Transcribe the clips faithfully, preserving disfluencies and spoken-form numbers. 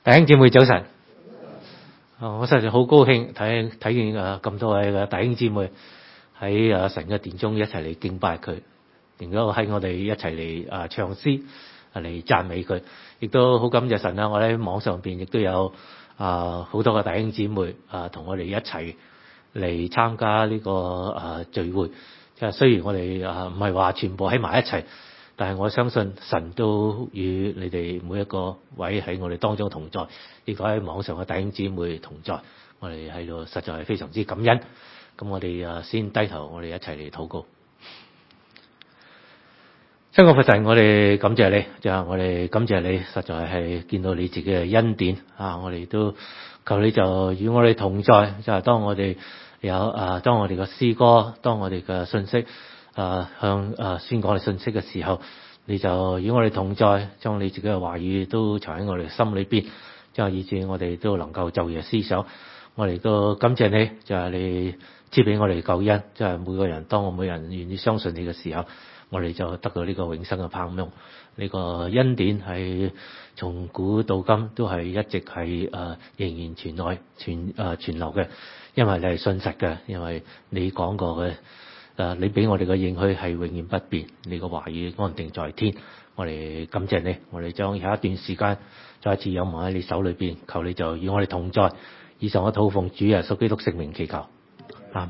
弟兄姊妹早晨，我實在好高興睇睇見啊咁多位嘅弟兄姊妹喺啊神嘅殿中一齊嚟敬拜佢，亦都喺我哋一齊嚟啊唱詩嚟讚美佢，亦都好感謝神啦！我喺網上邊亦都有啊好多個弟兄姊妹啊同我哋一齊嚟參加呢個啊聚會。即係雖然我哋啊唔係話全部喺埋一齊，但係我相信神都與你哋每一個位喺我哋當中同在，亦都喺網上嘅弟兄姊妹同在。我哋喺度實在係非常之感恩。咁我哋啊先低頭，我哋一齊嚟禱告。親愛嘅父神，我哋感謝你，就係我哋感謝你，實在係見到你自己嘅恩典啊！我哋都求你就與我哋同在，就係當我哋有啊，當我哋嘅詩歌，當我哋嘅信息啊向啊宣講嘅信息嘅時候，你就與我哋同在，將你自己嘅話語都藏喺我哋心裏邊，就係以致我哋都能夠晝夜思想。我哋都感謝你，就係你賜俾我哋救恩，就係每個人，當我每人願意相信你嘅時候，我哋就得到呢個永生嘅盼望。呢個恩典係從古到今都係一直係誒仍然存在、存誒存留嘅，因為你係信實嘅，因為你講過嘅誒，你俾我哋嘅應許係永遠不變，你個話語安定在天。我哋感謝你，我哋將下一段時間再一次仰望喺你手裏邊，求你就與我哋同在。以上我禱奉主耶穌基督聖名祈求。啊！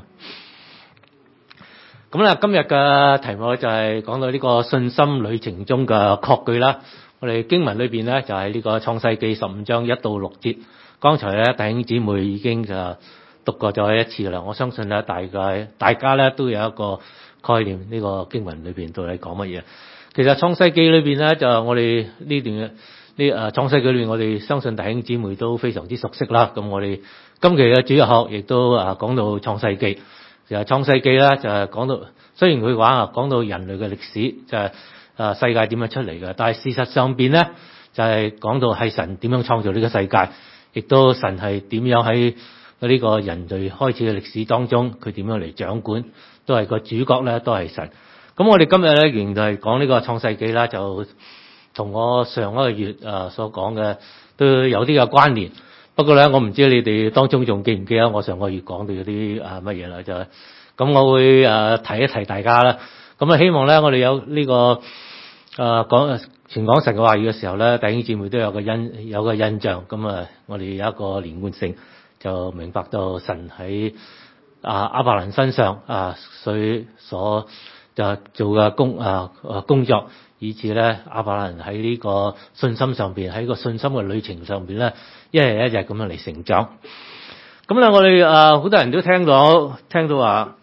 咁啦，今日嘅題目就係講到呢個信心旅程中嘅確據啦。我哋經文裏邊咧就係呢個創世記十五章一到六節。剛才咧弟兄姊妹已經就讀過咗一次啦。我相信咧大概大家咧都有一個概念，呢個經文裏邊到底講乜嘢。其實創世記裏邊咧就我哋呢段呢誒創世記裏邊，我哋相信弟兄姊妹都非常之熟悉啦。咁我哋今期嘅主日學亦都啊講到創世記。就係創世記啦，就係講到，雖然佢話啊講到人類嘅歷史，就係啊世界點樣出嚟嘅，但係事實上邊咧就係講到係神點樣創造呢個世界，亦都神係點樣喺呢個人類開始嘅歷史當中，佢點樣嚟掌管，都係個主角咧，都係神。咁我哋今日咧仍然就係講呢個創世記啦，就同我上一個月啊所講嘅都有啲嘅關聯。不過咧，我唔知你哋當中仲記唔記得我上個月講到嗰啲啊乜嘢啦？就係咁，我會啊提一提大家啦。咁啊，希望咧我哋有呢個啊講傳講神嘅話語嘅時候咧，弟兄姊妹都有個印有個印象。咁啊，我哋有一個連貫性，就明白到神喺啊亞伯蘭身上啊所所就做嘅工啊啊工作。以至咧，亞伯蘭喺呢個信心上邊，喺個信心嘅旅程上邊咧，一日一日咁樣嚟成長。咁咧，我哋啊好多人都聽到聽到話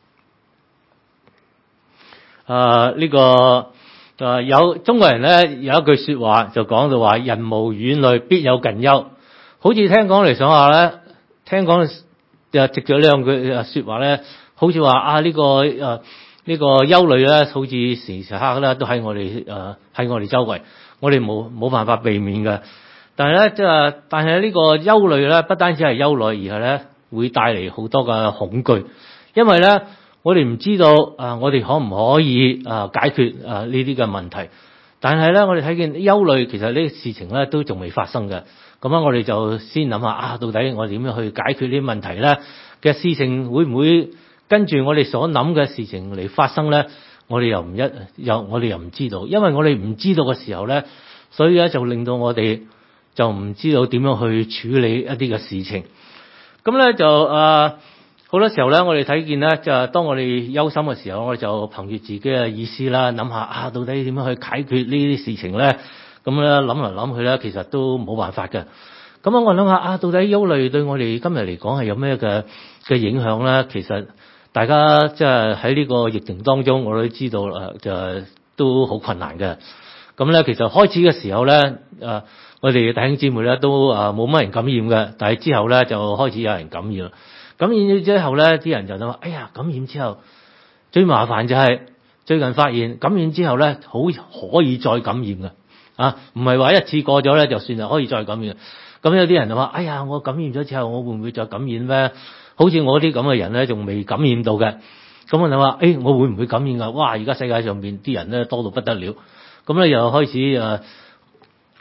啊呢個啊有中國人咧有一句説話就講到話，人無遠慮，必有近憂。好似聽講嚟想下咧，聽講就藉咗呢兩句説話咧，好似話啊呢個啊。呢個憂慮咧，好似時時刻刻咧都喺我哋誒喺我哋周圍，我哋冇冇辦法避免嘅。但係咧，即係但係呢個憂慮咧，不單止係憂慮，而係咧會帶嚟好多嘅恐懼，因為咧我哋唔知道啊，我哋可唔可以啊解決啊呢啲嘅問題？但係咧，我哋睇見憂慮，其實呢個事情咧都仲未發生嘅。咁樣我哋就先諗下啊，到底我哋點樣去解決呢啲問題咧？嘅事情會唔會跟住我哋所諗嘅事情嚟發生咧，我哋又唔一又我哋又唔知道，因為我哋唔知道嘅時候咧，所以咧就令到我哋就唔知道點樣去處理一啲嘅事情。咁咧就誒好、呃、多時候咧，我哋睇見咧就係當我哋憂心嘅時候，我哋就憑住自己嘅意思啦，諗下啊，到底點樣去解決呢啲事情咧？咁咧諗嚟諗去咧，其實都冇辦法嘅。咁我諗下啊，到底憂慮對我哋今日嚟講係有咩嘅嘅影響咧？其實大家即係喺呢個疫情當中，我都知道誒，就都好困難嘅。咁咧，其實開始嘅時候咧，誒，我哋弟兄姊妹咧都誒冇乜人感染嘅，但係之後咧就開始有人感染啦。感染咗之後咧，啲人就諗話：哎呀，感染之後最麻煩就係最近發現感染之後咧，好可以再感染嘅啊，唔係話一次過咗咧就算係可以再感染。咁有啲人就話：哎呀，我感染咗之後，我會唔會再感染咧？好似我啲咁嘅人咧，仲未感染到嘅，咁我就話：誒、哎，我會唔會感染噶？哇！而家世界上邊啲人咧多到不得了，咁咧又開始誒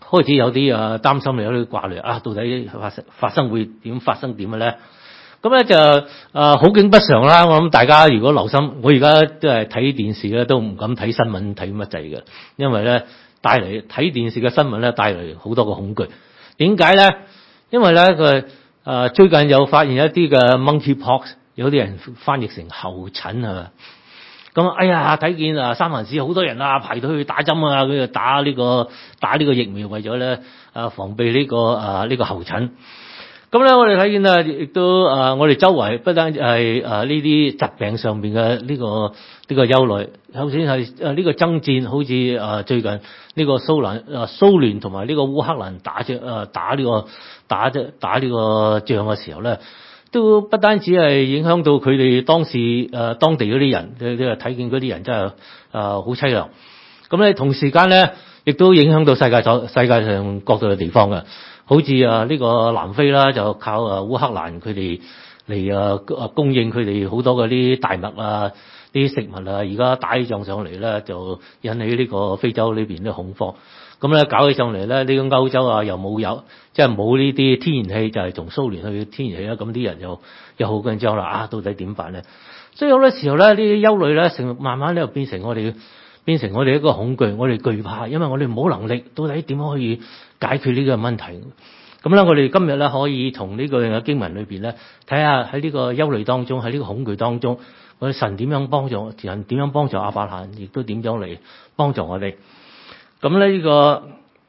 開始有啲啊擔心，有啲掛慮啊，到底發生發生會點發生點嘅咧？咁咧就啊好景不常啦。我諗大家如果留心，我而家都係睇電視咧，都唔敢睇新聞睇乜滯嘅，因為咧帶嚟睇電視嘅新聞咧帶嚟好多個恐懼。點解咧？因為咧佢啊最近有發現一啲嘅 monkeypox， 有啲人翻譯成猴疹係嘛？咁哎呀睇見啊三藩市好多人啊排隊去打針啊，佢就打呢個打呢個疫苗，為咗咧啊防備呢個啊呢個猴疹。咁咧，我哋睇見啊，亦都啊，我哋周圍不單係啊呢啲疾病上面嘅呢個呢個憂慮，首先係啊呢個爭戰，好似啊最近呢個蘇蘭啊蘇聯同埋呢個烏克蘭打仗啊打呢個打即打呢個仗嘅時候咧，都不單止係影響到佢哋當時誒當地嗰啲人，你你睇見嗰啲人真係啊好凄涼。咁咧同時間咧，亦都影響到世界上世界上各度嘅地方嘅。好似啊呢個南非啦，就靠啊烏克蘭佢哋嚟啊供應佢哋好多嗰啲大麥啊、啲食物啊，而家打起仗上嚟咧，就引起呢個非洲呢邊啲恐慌。咁咧搞起上嚟咧，呢個歐洲啊又冇有，即係冇呢啲天然氣，就係從蘇聯去天然氣啦。咁啲人又又好緊張啦，啊到底點辦咧？所以好多時候咧，呢啲憂慮咧，成慢慢咧又變成我哋變成我哋一個恐懼，我哋懼怕，因為我哋冇能力，到底點樣可以解決呢個問題？咁咧，我哋今日咧可以從呢個經文裏邊咧，睇下喺呢個憂慮當中，喺呢個恐懼當中，我哋神點樣幫助人，點樣幫助亞伯蘭，亦都點樣嚟幫助我哋。咁咧呢個，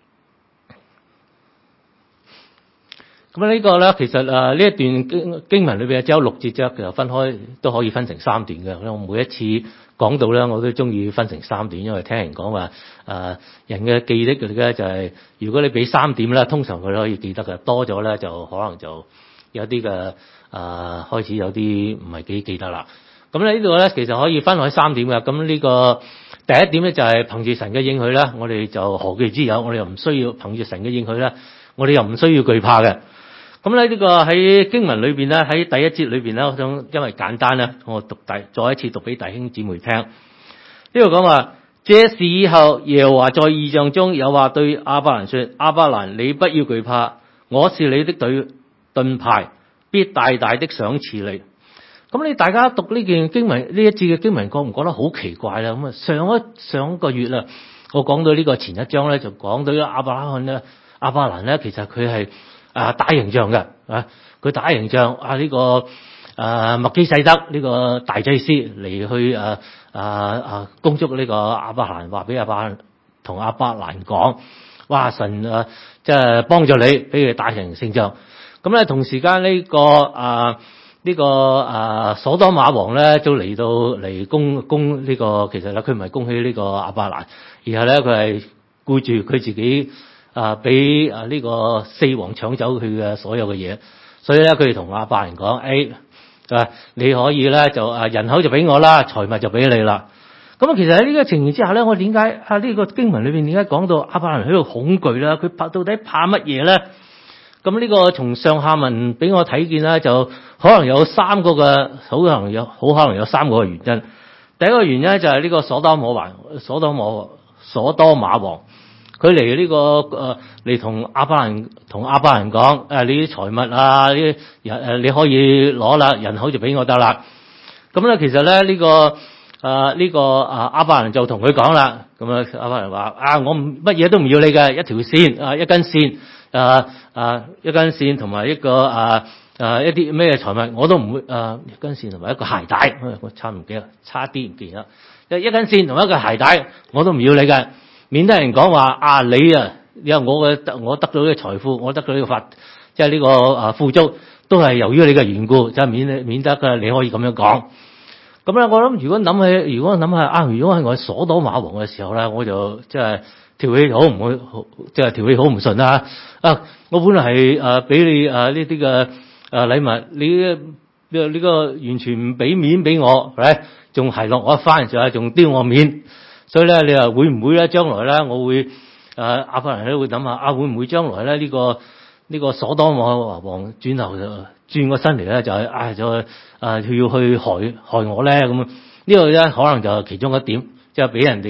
咁呢個咧，其實啊呢一段經經文裏邊只有六節啫，其實分開都可以分成三段嘅。我每一次講到咧，我都中意分成三段，因為聽人講話，啊人嘅記憶嘅咧就係、是，如果你俾三點咧，通常佢都可以記得嘅，多咗咧就可能就有啲嘅啊開始有啲唔係幾記得啦。咁咧呢度咧其實可以分開三點嘅。咁呢個第一點咧就係憑住神嘅應許咧，我哋就何懼之有，我哋又唔需要憑住神嘅應許咧，我哋又唔需要懼怕嘅。咁咧呢個喺經文裏邊咧，喺第一節裏邊咧，我想因為簡單咧，我讀第再一次讀俾弟兄姊妹聽。呢度講話，這事以後耶和華在異象中有話對亞伯蘭說：亞伯蘭，你不要懼怕，我是你的盾盾牌，必大大的賞賜你。咁你大家讀呢件經文呢一節嘅經文，覺唔覺得好奇怪啦？咁啊，上一上一個月啦，我講到呢個前一章咧，就講到亞伯拉罕咧，亞伯蘭咧，其實佢係。啊！打贏仗嘅啊，佢打贏仗啊！呢、這個啊麥基洗德呢個大祭司嚟去啊啊啊恭祝呢個亞伯蘭，話俾亞伯蘭同亞伯蘭講，哇！神啊，即係幫助你，俾佢打贏勝仗。咁咧同時間呢、這個啊呢、這個啊所多瑪王咧，都嚟到嚟攻攻呢、這個，其實咧佢唔係恭喜呢個亞伯蘭，而係咧佢係顧住佢自己。啊！俾啊呢個四王搶走佢嘅所有嘅嘢，所以咧佢哋同亞伯蘭講：誒、哎，啊你可以咧就啊人口就俾我啦，財物就俾你啦。咁啊，其實喺呢個情形之下咧，我點解啊呢個經文裏邊點解講到亞伯蘭喺度恐懼咧？佢怕到底怕乜嘢咧？咁呢個從上下文俾我睇見咧，就可能有三個嘅，好可能有好可能有三個嘅原因。第一個原因就係呢個所多瑪王，所多瑪所多瑪王。佢嚟呢個誒嚟同亞伯蘭同亞伯蘭講誒，你啲財物啊，啲人誒你可以攞啦，人口就俾我得啦。咁咧其實咧呢、這個誒呢、呃這個啊亞伯蘭就同佢講啦。咁啊亞伯蘭話啊，我唔乜嘢都唔要你嘅，一條線啊，一根線啊啊一根線同埋一個啊啊一啲咩財物我都唔會啊，一根線同埋一個鞋帶，我差唔記得，差啲唔記得。一一根線同一個鞋帶我都唔要你嘅。免得人講話啊，你啊，因為我嘅我得到呢個財富，我得到呢個法，即係呢個啊富足，都係由於你嘅緣故，就係免免得嘅你可以咁樣講。咁咧，我諗如果諗起，如果諗下啊，如果係我所多瑪王嘅時候咧，我就即係條氣好唔好，即係條氣好唔順啊！啊，我本來係誒俾你誒呢啲嘅誒禮物，你呢呢個完全唔俾面俾我，係咪？仲係落我一番，就係仲丟我面。所以咧，你話會唔會咧？將來咧，我會誒亞伯蘭咧會諗下啊，會唔會將來咧呢、這個呢、這個所多瑪王轉頭就轉個身嚟咧，就係啊就啊要去害害我咧咁啊？呢個咧可能就係其中一點，即係俾人哋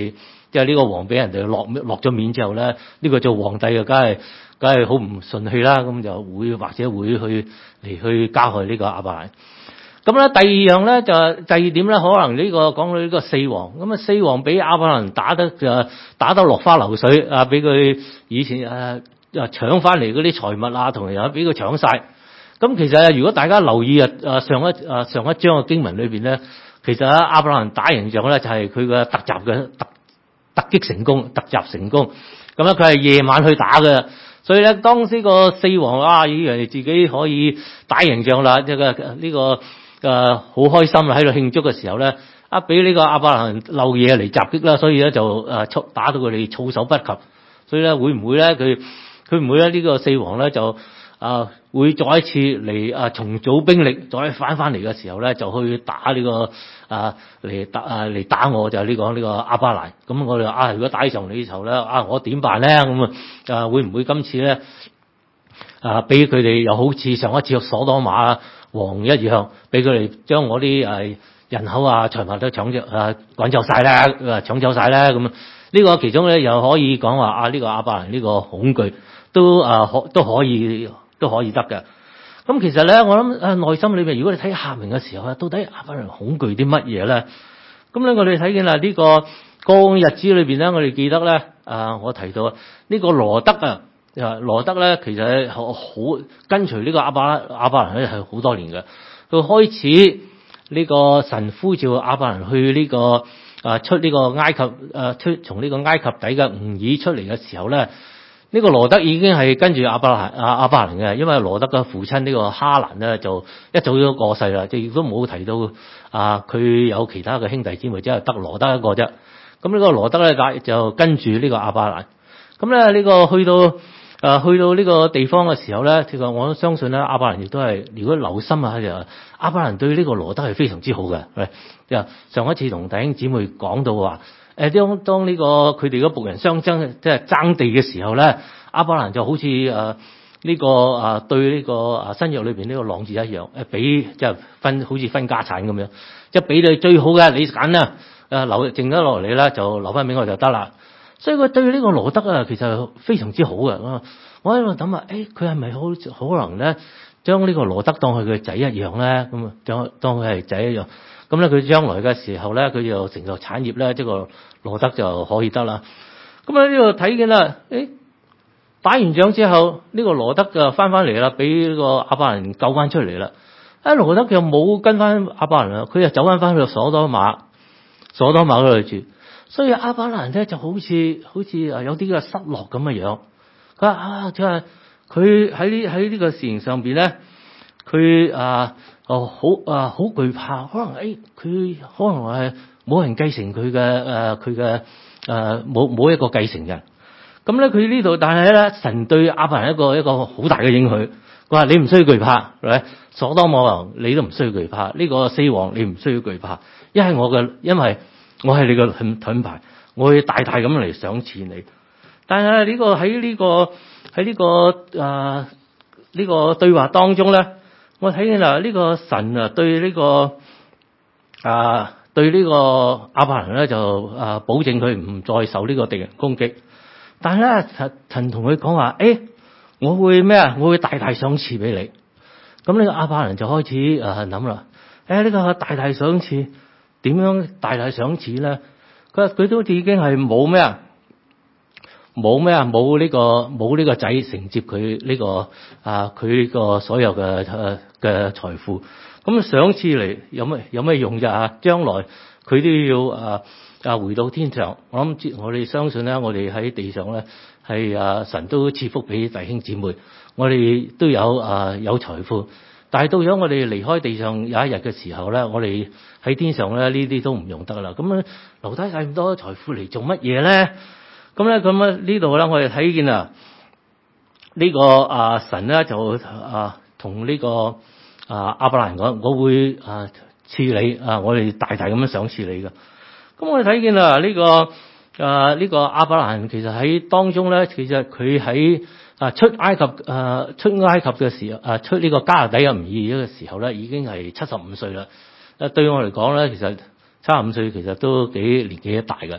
即係呢個王俾人哋落落咗面之後咧，呢、這個做皇帝嘅梗係梗係好唔順氣啦，咁就會或者會去嚟去加害呢個亞伯蘭。咁咧第二樣咧就第二點咧，可能呢、這個講到呢個四王，咁啊四王俾亞伯蘭打得就打得落花流水啊，俾佢以前誒啊搶翻嚟嗰啲財物啊，同埋又俾佢搶晒。咁其實如果大家留意啊啊上一啊上一章嘅經文裏邊咧，其實啊亞伯蘭打贏仗咧就係佢嘅突襲嘅突突擊成功，突襲成功。咁咧佢係夜晚去打嘅。所以咧，當呢個四王啊以為自己可以打贏仗啦，即係呢個誒好開心啦，喺度慶祝嘅時候咧，啊俾呢個亞伯蘭漏夜嚟襲擊啦，所以咧就誒出打到佢哋措手不及。所以咧會唔會咧佢佢唔會咧呢個四王咧就啊會再一次嚟啊重組兵力，再翻翻嚟嘅時候咧就去打呢個啊嚟打啊嚟打我，就係呢個呢個亞伯蘭。咁我哋話啊，如果打起上嚟呢頭咧啊，我點辦咧？咁啊啊會唔會今次咧啊俾佢哋又好似上一次所多瑪王一樣，俾佢哋將我啲誒人口啊財物都搶走啊趕走晒咧，啊搶走晒咧？咁啊呢個其中咧又可以講話啊呢個亞伯蘭呢個恐懼都啊可都可以都可以得嘅。咁其實咧，我諗啊內心裏面，如果你睇下文嘅時候咧，到底亞伯蘭恐懼啲乜嘢咧？咁咧我哋睇見啦呢個過往日子裏邊咧，我哋記得咧啊，我提到呢個羅德啊，啊羅德咧其實係好跟隨呢個亞伯亞伯蘭咧係好多年嘅。佢開始呢個神呼召亞伯蘭去呢個啊出呢個埃及啊出從呢個埃及底嘅吾珥出嚟嘅時候咧。呢個羅德已經係跟住亞伯蘭亞亞伯蘭嘅，因為羅德嘅父親呢個哈蘭咧就一早都過世啦，亦都冇提到啊佢有其他嘅兄弟姊妹，只係得羅德一個啫。咁呢個羅德咧就跟住呢個亞伯蘭。咁咧呢個去到啊去到呢個地方嘅時候咧，其實我都相信咧亞伯蘭亦都係，如果留心啊就亞伯蘭對呢個羅德係非常之好嘅。係上一次同弟兄姊妹講到話。誒當當呢個佢哋嗰僕人相爭，即係爭地嘅時候咧，亞伯蘭就好似誒呢個誒對呢個誒新約裏邊呢個浪子一樣，誒俾即係分好似分家產咁樣，即係俾你最好嘅你揀啦，誒留剩得落嚟咧就留翻俾我就得啦。所以佢對呢個羅德啊，其實非常之好嘅。我喺度諗啊，誒佢係咪好可能咧將呢個羅德當佢嘅仔一樣咧？咁啊，當當佢係仔一樣。咁咧，佢將來嘅時候咧，佢就成就產業咧，即係個羅德就可以得啦。咁喺呢度睇見啦，誒打完仗之後，呢個羅德就翻翻嚟啦，俾呢個亞伯蘭救翻出嚟啦。啊，羅德又冇跟翻亞伯蘭啦，佢就走翻翻去所多瑪，所多瑪嗰度住。所以亞伯蘭咧就好似好似啊有啲嘅失落咁嘅樣。佢話啊，即係佢喺呢喺呢個事情上邊咧，佢啊。哦，好啊，好懼怕，可能誒，佢、哎、可能係冇人繼承佢嘅誒，佢嘅誒冇冇一個繼承人。咁咧，佢呢度，但係咧，神對亞伯蘭一個一個好大嘅應許，佢話你唔需要懼怕，係咪？所多瑪王你都唔需要懼怕，呢、這個四王你唔需要懼怕，因為我嘅，因為我係你嘅盾牌，我會大大咁嚟賞賜你。但係呢、這個喺呢、這個喺呢、這個誒呢、呃這個對話當中咧。我睇見啦，呢個神啊，對呢個啊，對呢個亞伯蘭咧就啊，保證佢唔再受呢個敵人攻擊。但係咧，神神同佢講話，誒，我會咩啊？我會大大賞賜俾你。咁呢個亞伯蘭就開始啊諗啦，誒，呢個大大賞賜點樣大大賞賜咧？佢話佢都已經係冇咩啊？冇咩啊？冇呢個冇呢個仔承接佢呢個啊，佢呢個所有嘅誒嘅財富。咁賞賜嚟有咩有咩用啫？啊，將來佢都要啊啊回到天上。我諗我哋相信咧，我哋喺地上咧係啊神都賜福俾弟兄姊妹，我哋都有啊有財富。但係到咗我哋離開地上有一日嘅時候咧，我哋喺天上咧呢啲都唔用得啦。咁啊留低晒咁多財富嚟做乜嘢咧？咁咧，咁啊呢度咧，我哋睇見啊，呢個啊神咧就啊同呢個啊亞伯蘭講，我會啊賜你啊，我哋大大咁樣賞賜你嘅。咁我哋睇見啊呢個啊呢個亞伯蘭其實喺當中咧，其實佢喺啊出埃及啊出埃及嘅時候啊出呢個迦勒底人吾珥嘅時候咧，已經係七十五歲啦。誒對我嚟講咧，其實七十五歲其實都幾年紀大嘅。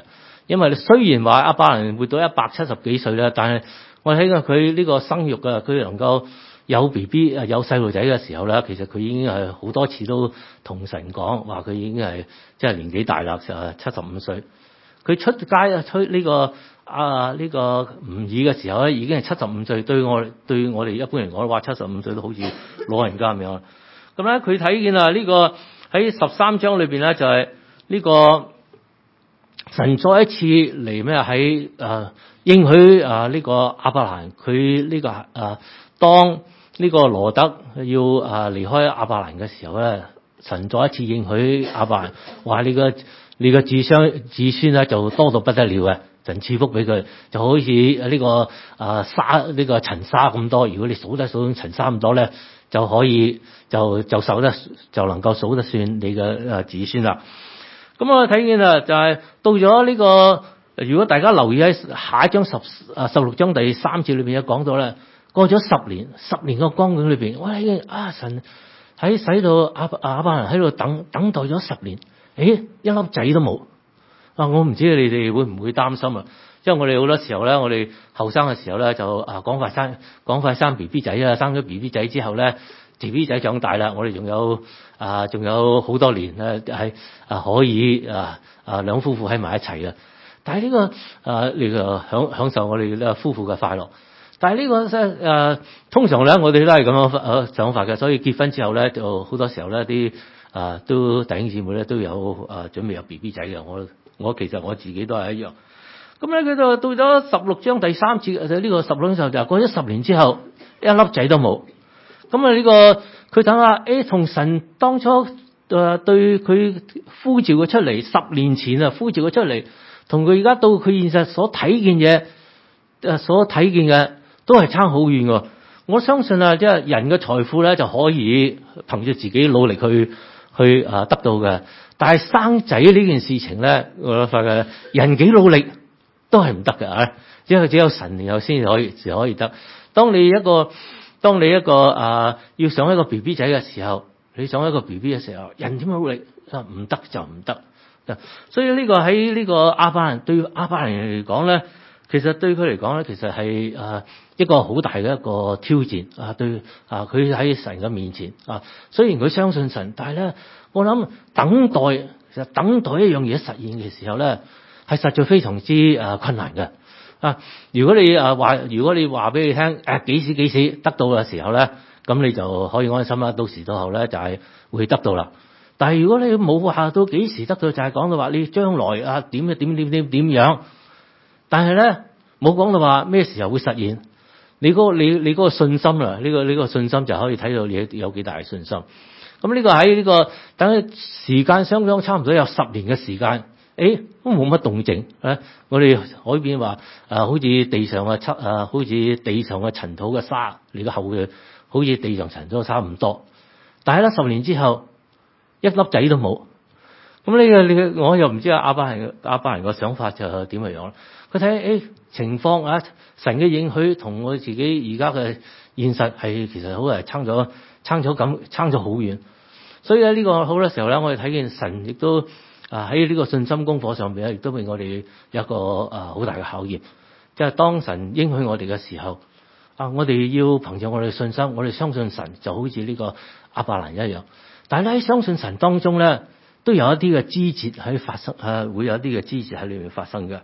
因為雖然話亞伯蘭活到一百七十幾歲啦，但係我睇過佢呢個生育啊，佢能夠有 B B 啊有細路仔嘅時候咧，其實佢已經係好多次都同神講話，佢已經係即係年紀大啦，就係七十五歲。佢出街啊，出呢個啊呢個吾爾嘅時候咧，已經係七十五歲。對我對我哋一般人講話，七十五歲都好似老人家咁樣。咁咧，佢睇見啊呢個喺十三章裏邊咧，就係呢個神再一次嚟咩喺誒應許啊呢個亞伯蘭，佢呢個啊當呢個羅德要啊離開亞伯蘭嘅時候咧，神再一次應許亞伯蘭話你個你個子孫子孫咧就多到不得了嘅，神賜福俾佢，就好似呢個啊沙呢個塵沙咁多。如果你數得數塵沙咁多咧，就可以就就數得就能夠數得算你嘅誒子孫啦。咁我睇見啊，就係到咗呢個，如果大家留意喺下一章十啊十六章第三節裏邊有講到咧，過咗十年，十年個光景裏邊，我睇見啊神喺使到亞亞伯蘭喺度等等待咗十年，誒一粒仔都冇啊！我唔知你哋會唔會擔心啊？因為我哋好多時候咧，我哋後生嘅時候咧就啊趕快生趕快生 B B 仔啊，生咗 B B 仔之後咧 B B 仔長大啦，我哋仲有啊仲有好多年咧係啊可以啊啊兩夫婦喺埋一齊啊！但係呢、這個啊你個享享受我哋呢夫婦嘅快樂。但係呢個誒、啊、通常咧我哋都係咁樣想法嘅，所以結婚之後咧就好多時候咧啲啊都弟兄姊妹咧都有啊準備有 B B 仔嘅。我我其實我自己都係一樣。咁咧佢就到咗十六章第三節，就、這、呢個十六章就過咗十年之後一粒仔都冇。咁啊呢個佢等下誒同神當初誒、呃、對佢呼召佢出嚟十年前啊呼召佢出嚟，同佢而家到佢現實所睇見嘢誒所睇見嘅都係差好遠㗎。我相信啊，即係人嘅財富咧就可以憑住自己努力去去啊得到嘅，但係生仔呢件事情咧，我發覺人幾努力都係唔得嘅啊！只有只有神然後先可以先可以得。當你一個當你一個啊要想一個 B B 仔嘅時候，你想一個 B B 嘅時候，人點樣努力啊唔得就唔得。所以呢個喺呢個亞伯蘭對亞伯蘭嚟講咧，其實對佢嚟講咧，其實係啊一個好大嘅一個挑戰啊！對啊，佢喺神嘅面前啊，雖然佢相信神，但係咧，我諗等待其實等待一樣嘢實現嘅時候咧，係實在非常之啊困難嘅啊！如果你啊話，如果你話俾你聽誒幾時幾時得到嘅時候咧，咁你就可以安心啦。到時到後咧就係會得到啦。但係如果你冇話到幾時得到，就係講到話你將來啊點嘅點點點點樣，但係咧冇講到話咩時候會實現。你嗰個你你嗰個信心啦，呢個呢個信心就可以睇到你有幾大嘅信心。咁呢個喺呢個等時間相當差唔多有十年嘅時間，誒都冇乜動靜啊！我哋海邊話啊，好似地上嘅塵啊，好似地上嘅塵土嘅沙，你個後嘅好似地上塵土嘅沙唔多。但係咧十年之後，一粒仔都冇。咁呢個你我又唔知阿亞伯蘭亞伯蘭個想法就點樣樣。佢睇誒情況啊，神嘅應許同我自己而家嘅現實係其實好係差咗差咗咁差咗好遠。所以咧呢個好多時候咧，我哋睇見神亦都啊喺呢個信心功課上邊咧，亦都俾我哋有一個啊好大嘅考驗。即係當神應許我哋嘅時候，啊我哋要憑著我哋嘅信心，我哋相信神就好似呢個亞伯蘭一樣。但係咧喺相信神當中咧，都有一啲嘅枝節喺發生啊，會有一啲嘅枝節喺裏面發生嘅。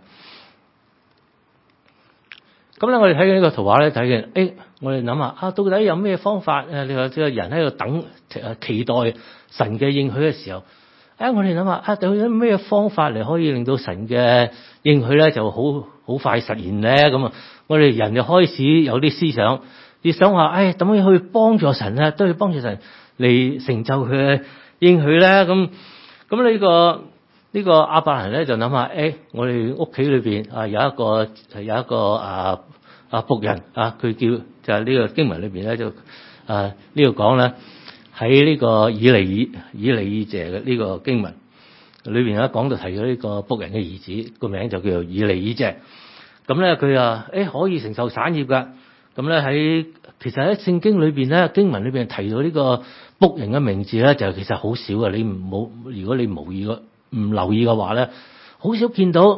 咁咧，我哋睇緊呢個圖畫咧，睇見誒，我哋諗下啊，到底有咩方法誒？你話即係人喺度等誒期待神嘅應許嘅時候，誒、啊，我哋諗下啊，有啲咩方法嚟可以令到神嘅應許咧就好好快實現咧？咁啊，我哋人就開始有啲思想，要想話誒，點、哎、樣去幫助神咧？都要幫助神嚟成就佢嘅應許咧？咁咁呢個。呢個亞伯蘭咧就諗下，誒，我哋屋企裏邊啊有一個有一個啊啊僕人啊，佢叫就係呢個經文裏邊咧就啊呢度講咧喺呢個以利以以利以謝嘅呢個經文裏邊咧講到提咗呢個僕人嘅兒子個名就叫做以利以謝。咁咧佢啊誒可以承受產業㗎。咁咧喺其實喺聖經裏邊咧經文裏邊提到呢個僕人嘅名字咧就其實好少嘅。你唔冇如果你無意個唔留意嘅話咧，好少見到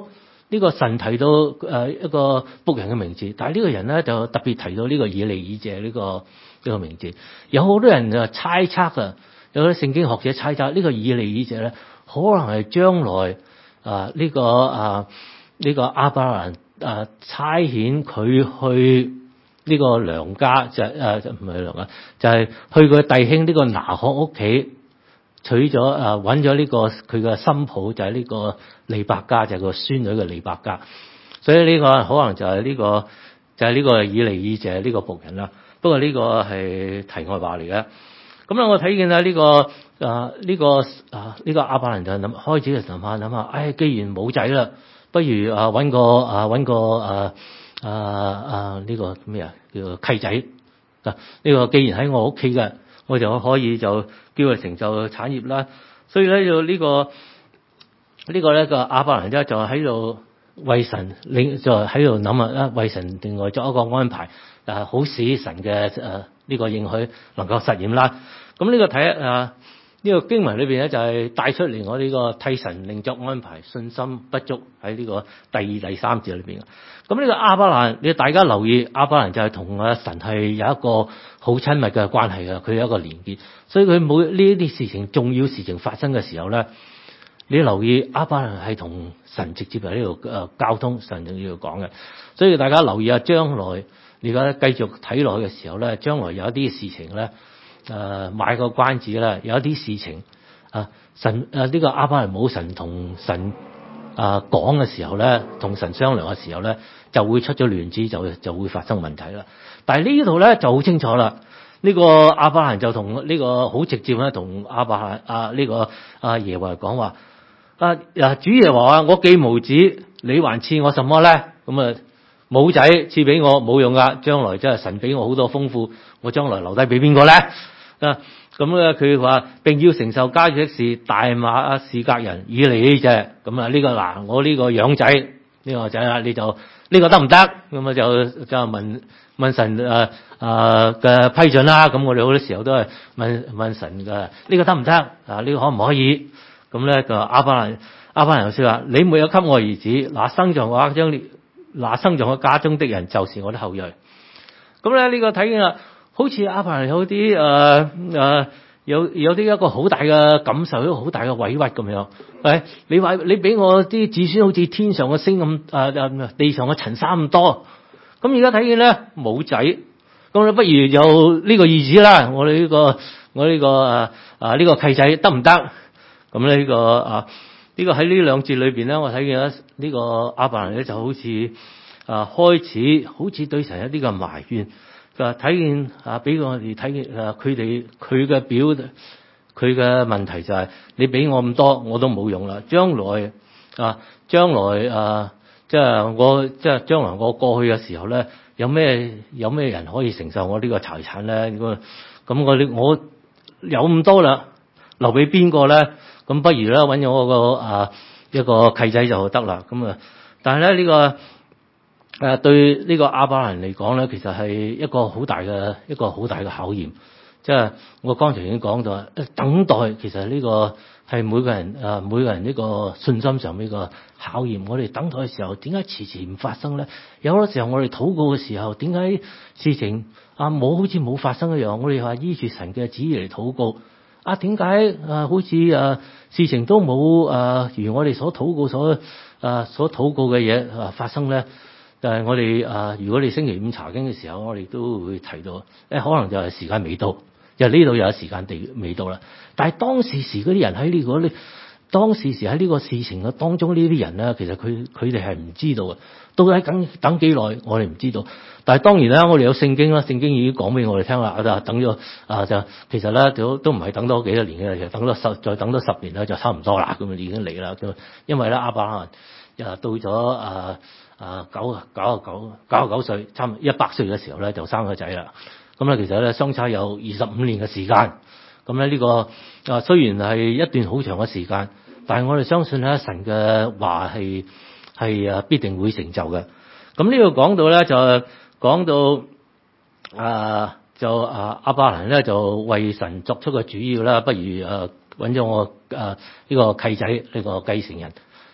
呢個神提到誒一個僕人嘅名字，但係呢個人咧就特別提到呢個以利以謝呢個呢個名字。有好多人就猜測啊，有啲聖經學者猜測呢個以利以謝咧，可能係將來啊呢個啊呢個亞伯蘭啊差遣佢去呢個娘家，就誒唔係娘家，就係去佢弟兄呢個拿鶴屋企。娶咗誒揾咗呢個佢嘅新抱就係呢個利百加，就係個孫女嘅利百加，所以呢個可能就係呢個就係呢個以利以謝呢個僕人啦。不過呢個係題外話嚟嘅。咁咧我睇見咧呢個啊呢個啊呢個亞伯蘭就諗開始就諗下諗下，唉，既然冇仔啦，不如啊揾個啊揾個啊啊啊呢個咩啊叫做契仔啊，呢個既然喺我屋企嘅，我就可以就叫佢成就產業啦。所以咧就呢個呢個咧個亞伯蘭咧就喺度為神另就喺度諗啊，為神另外作一個安排，啊好使神嘅誒呢個應許能夠實現啦。咁呢個睇啊呢個經文裏邊咧就係帶出嚟我呢個替神另作安排，信心不足喺呢個第二第三節裏邊。咁呢個亞伯蘭，你大家留意，亞伯蘭就係同啊神係有一個好親密嘅關係嘅，佢有一個連結，所以佢冇呢啲事情重要事情發生嘅時候咧，你留意亞伯蘭係同神直接喺呢度誒交通，神就要講嘅。所以大家留意下，將來你而家繼續睇落去嘅時候咧，將來有一啲事情咧。誒、呃、買個關子啦，有一啲事情啊，神誒呢、啊這個亞伯蘭冇神同神啊講嘅時候咧，同神商量嘅時候咧，就會出咗亂子，就就會發生問題啦。但係呢度咧就好清楚啦，呢、這個亞伯蘭就同呢個好直接咧，同亞伯蘭啊呢、這個啊耶和華講話啊啊主耶和華，我既無子，你還賜我什麼咧？咁啊冇仔賜俾我冇用噶，將來真係神俾我好多豐富，我將來留低俾邊個咧？啊，咁咧佢話並要承受家業的事，大馬士革人以利以謝，咁啊呢個嗱我呢個養仔呢、呢個仔啊，你就呢、呢個得唔得？咁啊就就問問神誒誒嘅批准啦。咁我哋好多時候都係問問神嘅呢、呢個得唔得？啊呢、呢個可唔可以？咁咧就亞伯蘭亞伯蘭又說話：你沒有給我兒子，那生在我家中那生在我家中的人就是我的後裔。咁咧呢個睇見啦。好似亞伯蘭有啲誒誒有有啲一個好大嘅感受，一個好大嘅委屈咁樣。誒，你話你俾我啲子孫好似天上嘅星咁，誒誒地上嘅塵沙咁多。咁而家睇見咧冇仔，咁你不如有呢個兒子啦。我哋呢、呢個我呢、呢個誒啊呢個契仔得唔得？咁咧呢個啊呢、呢個喺呢兩節裏邊咧，我睇見咧呢個亞伯蘭咧就好似啊開始好似對神一啲嘅埋怨。就睇見啊，俾我哋睇見啊，佢哋佢嘅表，佢嘅問題就係、是、你俾我咁多，我都冇用啦。將來啊，將來啊，即係我即係將來我過去嘅時候咧，有咩有咩人可以承受我呢個財產咧？咁咁我我有咁多啦，留俾邊個咧？咁不如咧揾咗我個啊一個契仔就得啦。咁啊，但係咧呢個。誒對呢個亞伯蘭嚟講咧，其實係一個好大嘅一個好大嘅考驗。即係我剛才已經講到，等待其實呢個係每個人誒每個人呢個信心上呢個考驗。我哋等待嘅時候，點解遲遲唔發生咧？有好多時候我哋禱告嘅時候，點解事情啊冇好似冇發生一樣？我哋話依住神嘅旨意嚟禱告，啊點解啊好似誒事情都冇誒如我哋所禱告所誒所禱告嘅嘢啊發生咧？但係我哋啊，如果你星期五查經嘅時候，我哋都會提到，誒可能就係時間未到，就呢度又有時間地未到啦。但係當時時嗰啲人喺呢個呢，當時時喺呢個事情嘅當中呢啲人咧，其實佢佢哋係唔知道嘅，到底等等幾耐，我哋唔知道。但係當然啦，我哋有聖經啦，聖經已經講俾我哋聽啦，就等咗啊就其實咧都都唔係等多幾多年嘅，其實等咗十再等多十年咧就差唔多啦，咁啊已經嚟啦。因為咧亞伯蘭又到咗啊。啊，九九啊九九啊九歲，差唔多一百歲嘅時候咧，就生個仔啦。咁咧，其實咧相差有二十五年嘅時間。咁咧呢個啊，雖然係一段好長嘅時間，但係我哋相信咧，神嘅話係係啊必定會成就嘅。咁呢度講到咧，就講到啊，就啊亞伯蘭咧就為神作出個主要啦，不如啊揾咗我啊呢個契仔呢個繼承人。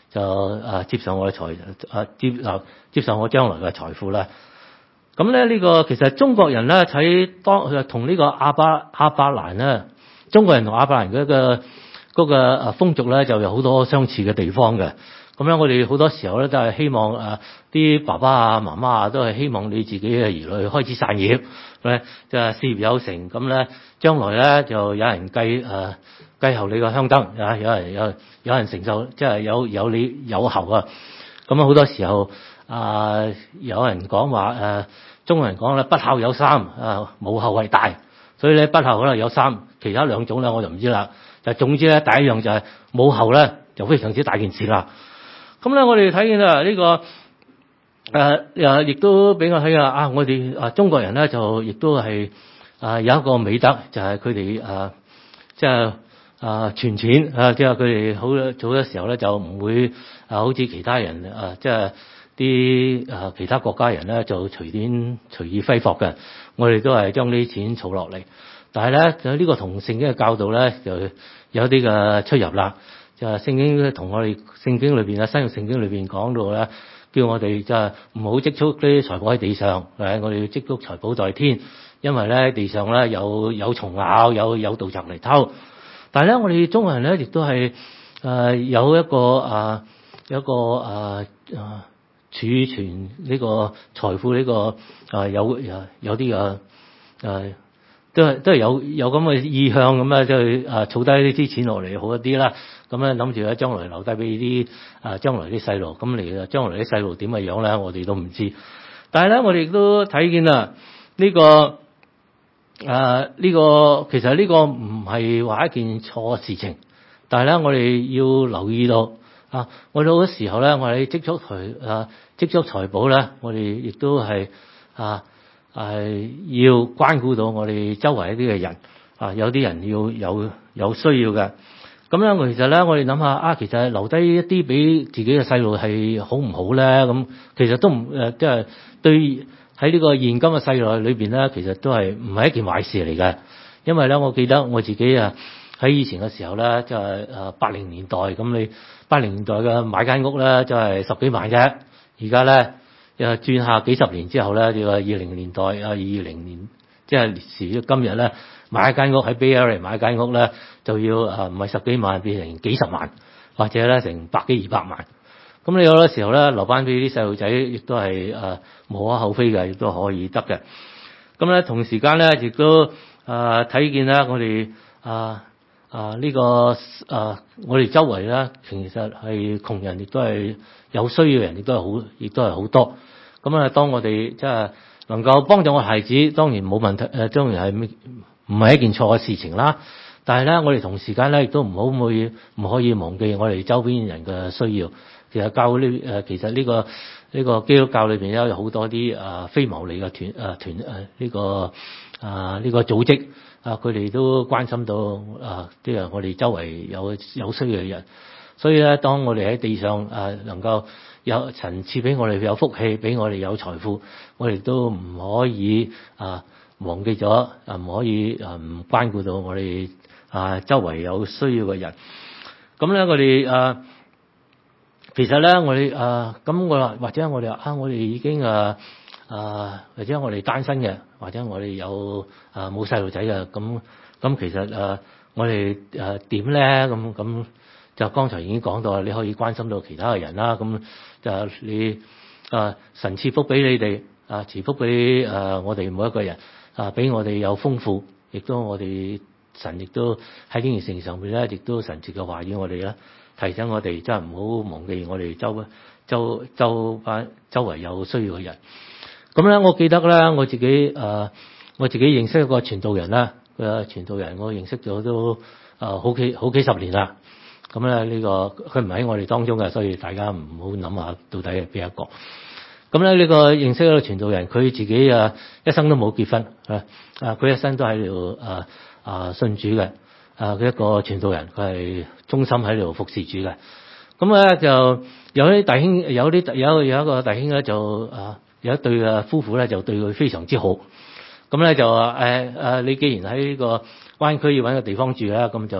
就誒接受我嘅財誒接誒接受我將來嘅財富啦。咁咧呢個其實中國人咧喺當同呢個亞巴亞伯蘭咧，中國人同亞伯蘭嗰個嗰個誒風俗咧就有好多相似嘅地方嘅。咁樣我哋好多時候咧都係希望誒啲爸爸啊媽媽啊都係希望你自己嘅兒女開始散業咧，就係事業有成，咁咧將來咧就有人繼誒繼後你個香燈啊，有人有有人承受，即係有有你有後啊。咁啊好多時候啊有人講話誒中國人講咧不孝有三啊，無後為大，所以咧不孝可能有三，其他兩種咧我就唔知啦。就總之咧第一樣就係冇後咧就非常之大件事啦。咁咧，我哋睇見啊呢個誒誒，亦都俾我睇下啊！我哋啊中國人咧就亦都係啊有一個美德，就係佢哋誒即係啊存錢啊，即係佢哋好早嘅時候咧就唔會啊好似其他人啊即係啲啊其他國家人咧就隨便隨意揮霍嘅。我哋都係將啲錢儲落嚟，但係咧就呢個同聖經嘅教導咧就有啲嘅出入啦。就係聖經同我哋聖經裏邊啊，新約聖經裏邊講到咧，叫我哋就係唔好積蓄啲財寶喺地上，係我哋要積蓄財寶在天，因為咧地上咧有有蟲咬，有有盜賊嚟偷。但係咧，我哋中國人咧亦都係誒、呃、有一個啊、呃、有一個啊啊儲存呢個財富呢、這個啊、呃、有有啲啊誒。都係都係有有咁嘅意向咁啊，即係啊儲低呢啲錢落嚟好一啲啦。咁咧諗住咧將來留低俾啲啊將來啲細路，咁嚟啊將來啲細路點嘅樣咧，我哋都唔知。但係咧，我哋亦都睇見啦，呢個啊呢個其實呢個唔係話一件錯嘅事情，但係咧我哋要留意到啊，我哋好多時候咧，我哋積蓄財啊積蓄財寶咧，我哋亦都係啊。係要關顧到我哋周圍一啲嘅人啊，有啲人要有有需要嘅。咁咧，我其實咧，我哋諗下啊，其實留低一啲俾自己嘅細路係好唔好咧？咁其實都唔誒，即係對喺呢個現今嘅世代裏邊咧，其實都係唔係一件壞事嚟嘅。因為咧，我記得我自己啊喺以前嘅時候咧，就係誒八零年代咁，你八零年代嘅買間屋咧，就係十幾萬啫。而家咧。又轉下幾十年之後咧，要話二零年代啊，二零年即係時今日咧，買一間屋喺 Bay Area 買一間屋咧，就要啊唔係十幾萬變成幾十萬，或者咧成百幾二百萬。咁你有啲時候咧留翻俾啲細路仔，亦都係誒無可厚非嘅，亦都可以得嘅。咁咧同時間咧，亦都啊睇見咧，我哋啊啊呢個啊我哋周圍咧，其實係窮人，亦都係有需要嘅人，亦都係好，亦都係好多。咁啊，當我哋即係能夠幫助我孩子，當然冇問題，誒，當然係唔係一件錯嘅事情啦。但係咧，我哋同時間咧，亦都唔好會唔可以忘記我哋周邊人嘅需要。其實教會呢誒，其實呢個呢個基督教裏邊有好多啲啊非牟利嘅團誒團誒呢個啊呢個組織啊，佢哋都關心到啊啲啊我哋周圍有有需要嘅人。所以咧，當我哋喺地上誒能夠有神賜俾我哋有福氣，俾我哋有財富，我哋都唔可以啊忘記咗啊，唔可以啊唔關顧到我哋啊周圍有需要嘅人。咁咧，我哋啊其實咧，我哋啊咁我話或者我哋啊，我哋已經啊啊或者我哋單身嘅，或者我哋有啊冇細路仔嘅，咁咁其實啊我哋誒點咧？咁咁。就剛才已經講到，你可以關心到其他嘅人啦。咁就你啊，神賜福俾你哋啊，賜福俾誒我哋每一個人啊，俾我哋有豐富，亦都我哋神亦都喺呢件事上面咧，亦都神賜嘅話語我哋咧，提醒我哋真係唔好忘記我哋周周周班周圍有需要嘅人。咁咧，我記得咧，我自己誒、啊、我自己認識一個傳道人啦，個傳道人我認識咗都誒好幾好幾十年啦。咁咧呢個佢唔喺我哋當中嘅，所以大家唔好諗下到底係邊一個。咁咧呢個認識一個傳道人，佢自己啊一生都冇結婚啊，啊佢一生都喺度啊啊信主嘅啊，佢一個傳道人，佢係忠心喺度服侍主嘅。咁咧就有啲弟兄，有啲有有一個弟兄咧就啊有一對啊夫婦咧就對佢非常之好。咁咧就話誒誒，你既然喺呢個灣區要搵個地方住啦，咁就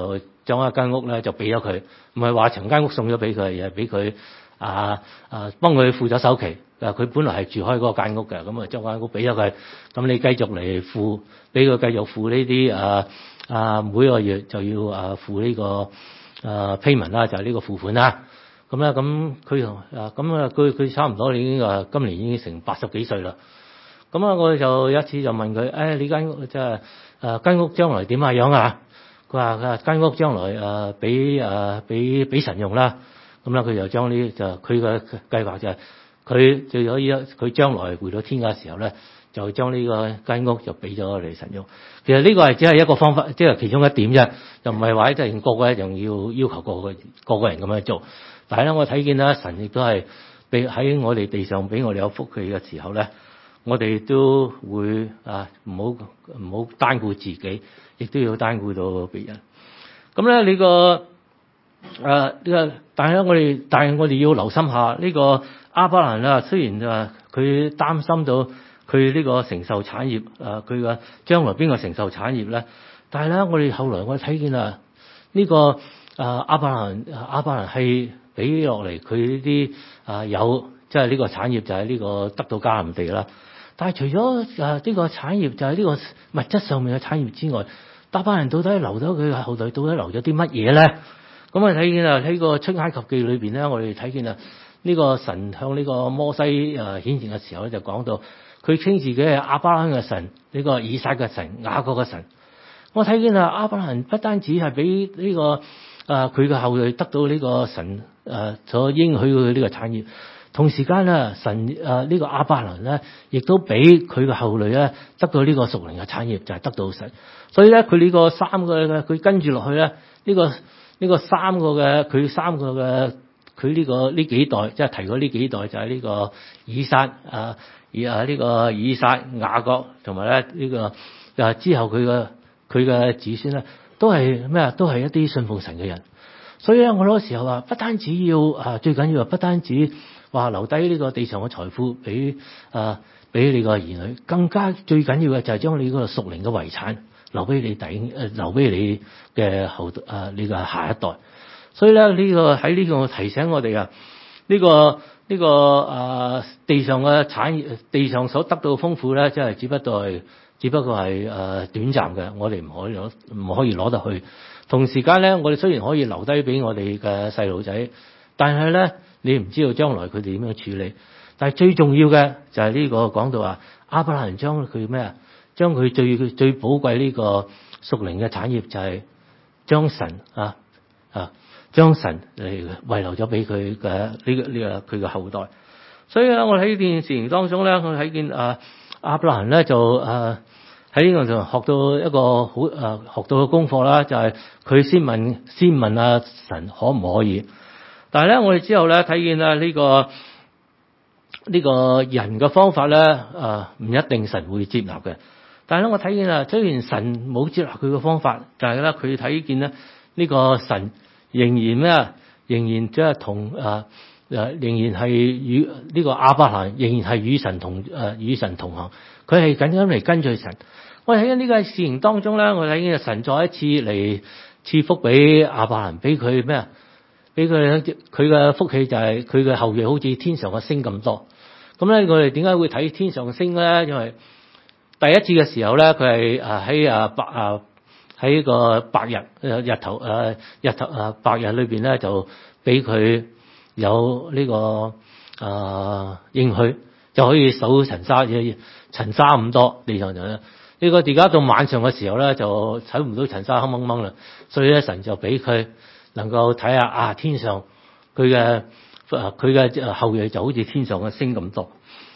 將一間屋咧就俾咗佢，唔係話成間屋送咗俾佢，而係俾佢啊啊幫佢付咗首期。佢本來係住開嗰間屋嘅，咁啊將間屋俾咗佢，咁你繼續嚟付，俾佢繼續付呢啲啊啊每個月就要啊付呢、這個啊 payment 啦，就係呢個付款啦。咁咧咁佢啊咁啊佢佢差唔多已經啊今年已經成八十幾歲啦。咁啊我哋就有一次就問佢，誒、哎、你間屋即係誒間屋將來點啊樣啊？佢話佢話間屋將來誒俾誒俾俾神用啦。咁咧佢就將呢就佢嘅計劃就係、是。佢就可以，佢將來回到天家嘅時候咧，就將呢個間屋就俾咗我哋神用。其實呢個係只係一個方法，即係其中一點啫，就唔係話一定個個一樣要要求個個個個人咁樣做。但係咧，我睇見咧，神亦都係俾喺我哋地上俾我哋有福氣嘅時候咧，我哋都會啊唔好唔好單顧自己，亦都要單顧到別人。咁咧呢個誒呢個，但係咧我哋但係我哋要留心下呢個。亞伯蘭啊，雖然啊佢擔心到佢呢個承受產業啊，佢嘅將來邊個承受產業咧？但係咧，我哋後來我睇見啊，呢個啊亞伯蘭亞伯蘭係俾落嚟佢呢啲啊有即係呢個產業就係呢個得到迦南地啦。但係除咗啊呢個產業就係呢個物質上面嘅產業之外，亞伯蘭到底留咗佢嘅後代到底留咗啲乜嘢咧？咁我睇見啊喺個出埃及記裏邊咧，我哋睇見啊。呢個神向呢個摩西誒顯現嘅時候咧，就講到佢稱自己係亞伯蘭嘅神，呢個以撒嘅神，雅各嘅神。我睇見啊，亞伯蘭不單止係俾呢個誒佢嘅後裔得到呢個神誒所應許佢呢個產業，同時間咧神誒呢個亞伯蘭咧，亦都俾佢嘅後裔咧得到呢個屬靈嘅產業，就係得到神。所以咧，佢呢個三個嘅佢跟住落去咧，呢個呢個三個嘅佢三個嘅。佢呢、這個呢幾代，即係提過呢幾代，就係、是、呢個以撒啊，以啊呢個以撒雅各，同埋咧呢個啊之後佢嘅佢嘅子孫咧，都係咩啊？都係一啲信奉神嘅人。所以咧，我嗰時候話，不單止要啊，最緊要啊，不單止話留低呢個地上嘅財富俾啊俾你個兒女，更加最緊要嘅就係將你嗰個屬靈嘅遺產留俾你弟誒，留俾你嘅後啊呢個下一代。所以咧，呢個喺呢個提醒我哋啊，呢個呢個啊地上嘅產業，地上所得到嘅豐富咧，即係只不過係只不過係誒短暫嘅，我哋唔可以攞唔可以攞得去。同時間咧，我哋雖然可以留低俾我哋嘅細路仔，但係咧，你唔知道將來佢哋點樣處理。但係最重要嘅就係呢個講到話，亞伯蘭將佢咩啊？將佢最最寶貴呢個屬靈嘅產業就係將神啊啊！將神嚟遺留咗俾佢嘅呢個呢個佢嘅後代，所以咧我喺呢件事情當中咧，我睇見啊亞伯蘭咧就啊喺呢個就學到一個好啊學到嘅功課啦，就係、是、佢先問先問啊神可唔可以？但係咧我哋之後咧睇見啊呢個呢、這個人嘅方法咧啊唔一定神會接納嘅，但係咧我睇見啊雖然神冇接納佢嘅方法，但係咧佢睇見咧呢個神。仍然咩啊？仍然即係同啊誒，仍然係與呢個亞伯蘭，仍然係與神同誒、啊、與神同行。佢係緊緊嚟跟隨神。我哋喺呢個事情當中咧，我睇見神再一次嚟賜福俾亞伯蘭，俾佢咩啊？俾佢佢嘅福氣就係佢嘅後裔好似天上嘅星咁多。咁咧，我哋點解會睇天上嘅星咧？因為第一次嘅時候咧，佢係誒喺啊白啊。喺個白日日頭誒日頭誒白日裏邊咧，就俾佢有呢、這個誒、呃、應許，就可以數塵沙，塵沙咁多地上就咧。呢、這個而家到晚上嘅時候咧，就睇唔到塵沙黑掹掹啦。所以咧，神就俾佢能夠睇下啊天上佢嘅佢嘅後裔就好似天上嘅星咁多。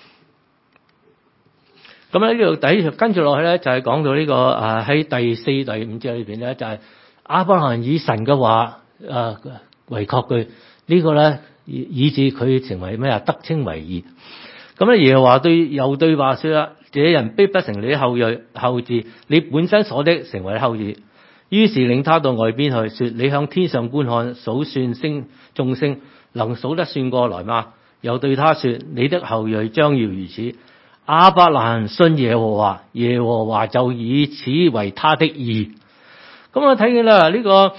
咁咧呢度底跟住落去咧，就係講到呢個啊喺第四、第五節裏邊咧，就係亞伯蘭以神嘅話啊為確據，呢個咧以以致佢成為咩啊得稱為義。咁咧耶和華對又對話說啦：這人必不成你後裔後嗣，你本身所的成為後嗣。於是領他到外邊去，說：你向天上觀看，數算星眾星，能數得算過來嗎？又對他說：你的後裔將要如此。亞伯蘭信耶和華，耶和華就以此為他的義。咁我睇見啦，呢個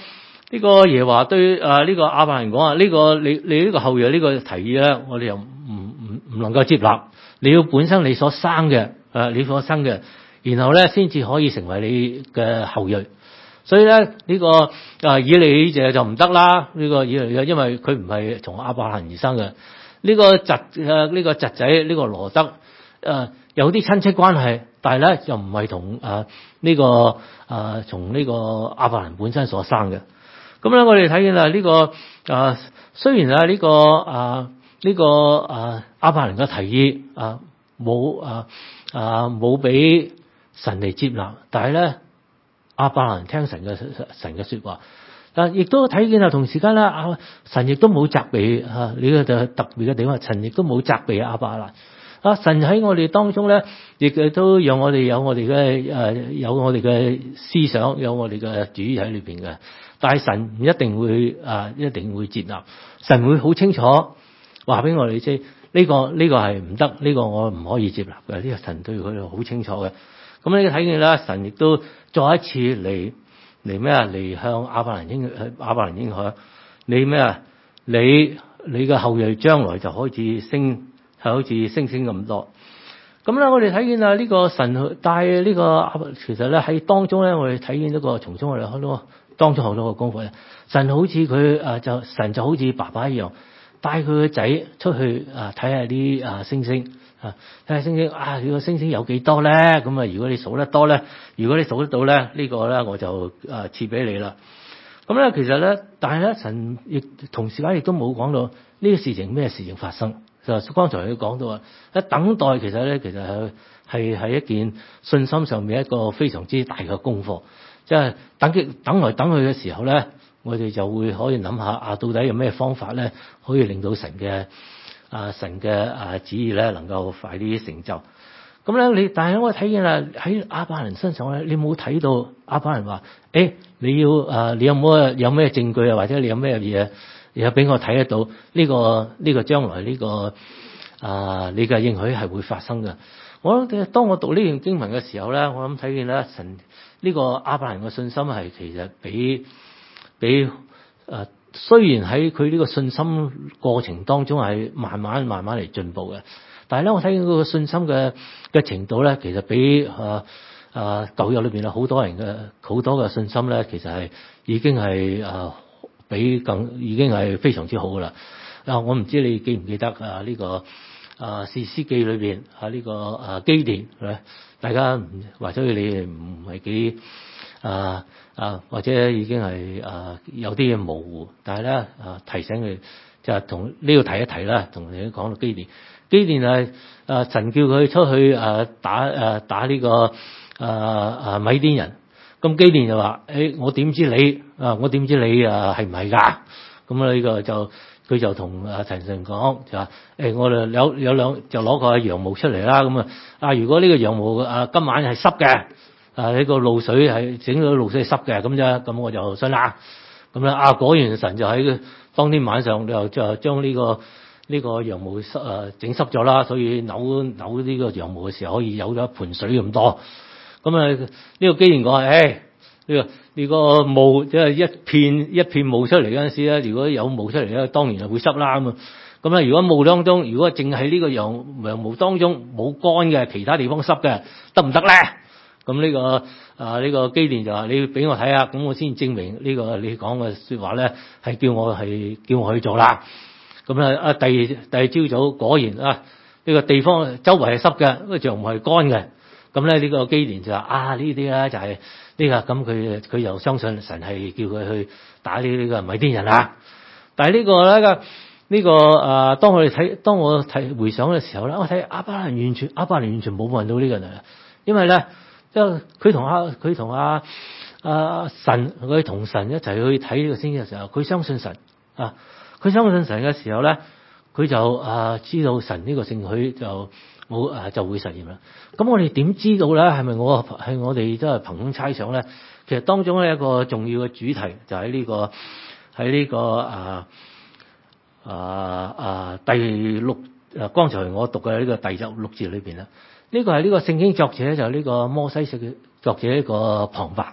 呢個耶和華對誒呢個亞伯蘭講啊，呢個你你呢個後裔呢個提議咧，我哋又唔唔唔能夠接納。你要本身你所生嘅誒你所生嘅，然後咧先至可以成為你嘅後裔。所以咧呢、這個啊以利就就唔得啦。呢、這個以利因為佢唔係從亞伯蘭而生嘅。呢、這個侄誒呢個侄仔呢、這個羅德誒、呃、有啲親戚關係，但係咧又唔係同誒呢個誒、呃、從呢個亞伯蘭本身所生嘅。咁咧我哋睇見啦呢個誒、呃、雖然啊呢、這個誒呢、呃這個誒亞伯蘭嘅提議啊冇誒誒冇俾神嚟接納，但係咧。亞伯蘭聽神嘅神嘅說話，但亦都睇見啊，同時間咧，啊神亦都冇責備啊，呢個就特別嘅地方，神亦都冇責備亞伯蘭。啊，神喺我哋當中咧，亦都讓我哋有我哋嘅誒，有我哋嘅思想，有我哋嘅主意喺裏邊嘅。但係神唔一定會啊，一定會接納。神會好清楚話俾我哋知，呢個呢個係唔得，呢個我唔可以接納嘅。呢個神對佢好清楚嘅。咁你睇見啦，神亦都再一次嚟嚟咩啊？嚟向亞伯蘭應亞伯蘭應許，你咩啊？你你嘅後裔將來就開始升，係好似星星咁多。咁咧，我哋睇見啊，呢個神帶呢個其實咧喺當中咧，我哋睇見一個從中我哋好多當中好多個功課。神好似佢誒就神就好似爸爸一樣，帶佢個仔出去啊睇下啲啊星星。啊！睇下星星啊！呢個星星有幾多咧？咁啊，如果你數得多咧，如果你數得到咧，呢個咧我就啊賜俾你啦。咁咧，其實咧，但係咧，神亦同時間亦都冇講到呢個事情咩事情發生。就剛才佢講到啊，一等待其實咧，其實係係係一件信心上面一個非常之大嘅功課。即係等極等來等去嘅時候咧，我哋就會可以諗下啊，到底有咩方法咧，可以令到神嘅啊神嘅啊旨意咧能夠快啲成就。咁咧你，但係我睇見啦喺亞伯蘭身上咧，你冇睇到亞伯蘭話，誒、欸、你要啊你有冇有咩證據啊，或者你有咩嘢嘢俾我睇得到呢、這個呢、這個將來呢、這個啊你嘅應許係會發生嘅。我當我讀呢段經文嘅時候咧，我諗睇見咧神呢個亞伯蘭嘅信心係其實比比啊。雖然喺佢呢個信心過程當中係慢慢慢慢嚟進步嘅，但係咧我睇見佢個信心嘅嘅程度咧，其實比啊啊舊約裏邊啊好多人嘅好多嘅信心咧，其實係已經係啊比更已經係非常之好噶啦。啊，我唔知你記唔記得啊呢、這個啊士師記裏邊啊呢個啊基甸係咪？大家或者你唔係幾啊？啊，或者已經係啊有啲嘢模糊，但係咧啊提醒佢就係同呢個提一提啦，同你講到基甸，基甸係啊神叫佢出去啊打啊打呢、這個啊啊米甸人，咁基甸就話：誒、欸、我點知你啊？我點知你啊係唔係㗎？咁啊呢個就佢就同啊陳神講就話：誒、欸、我哋有有兩就攞個羊毛出嚟啦，咁啊啊如果呢個羊毛啊今晚係濕嘅。啊！呢、這個露水係整到露水係濕嘅咁啫，咁我就信啦。咁咧啊，果然神就喺當天晚上就就將呢、這個呢、這個羊毛濕啊整濕咗啦，所以扭扭呢個羊毛嘅時候可以有咗一盆水咁多。咁啊呢個基甸講話，誒呢個呢、這個霧即係一片一片霧出嚟嗰陣時咧，如果有霧出嚟咧，當然係會濕啦咁啊。咁啊，如果霧當中，如果淨係呢個羊羊毛當中冇乾嘅，其他地方濕嘅，得唔得咧？咁呢、這個啊呢、這個基甸就話：你俾我睇下，咁我先證明呢、這個你講嘅說話咧，係叫我係叫我去做啦。咁啊啊第二第二朝早果然啊呢、這個地方周圍係濕嘅，個羊毛係乾嘅。咁咧呢個基甸就話：啊呢啲咧就係、是、呢、這個咁佢佢又相信神係叫佢去打呢呢個米甸人啦。但係呢個咧呢個啊當我哋睇當我睇回想嘅時候咧，我睇亞伯蘭完全亞伯蘭完全冇問到呢個人，因為咧。即係佢同阿佢同阿阿神佢同神一齊去睇呢個星星嘅時候，佢相信神啊！佢相信神嘅時候咧，佢就啊知道神呢個應許就冇啊就會實現啦。咁我哋點知道咧？係咪我係我哋都係憑空猜想咧？其實當中咧一個重要嘅主題就喺呢個喺呢個啊啊啊第六啊剛才我讀嘅呢個第十六節裏邊啦。呢個係呢個聖經作者就係呢個摩西嘅作者一個旁白，